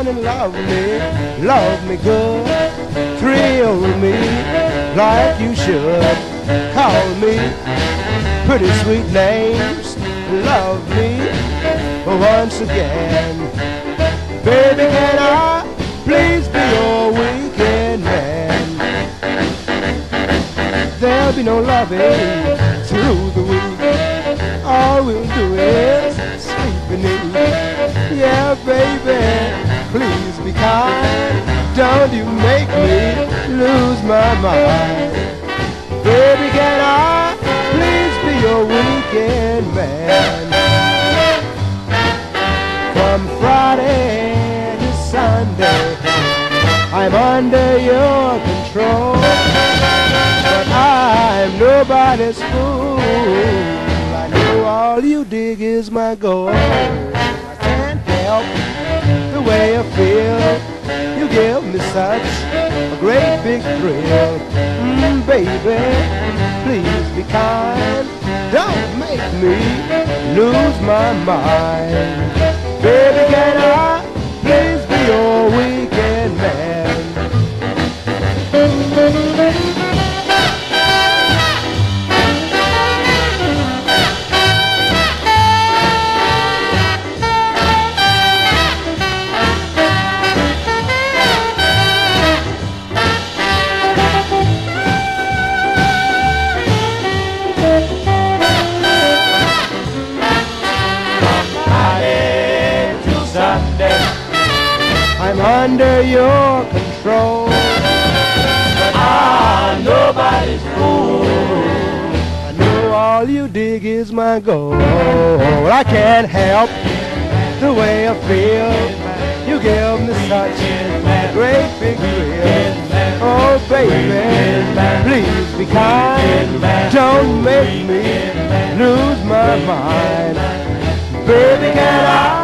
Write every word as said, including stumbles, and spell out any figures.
and love me, love me good, thrill me like you should. Call me pretty sweet names, love me once again. Baby, can I please be your weekend man? There'll be no loving through the week. All we'll do is sleep and eat. Yeah, baby, please be kind. Don't you make me lose my mind. Baby, can I please be your weekend man? From Friday to Sunday, I'm under your control. But I'm nobody's fool. I know all you dig is my goal. I can't help the way I feel. You give me such a great big thrill. Mm, baby, please be kind. Don't make me lose my mind. Baby, can I please be your weekend man? I'm under your control, but I'm nobody's fool. I know all you dig is my goal. I can't help the way I feel. You give me such a great big thrill. Oh baby, please be kind. Don't make me lose my mind. Baby, can I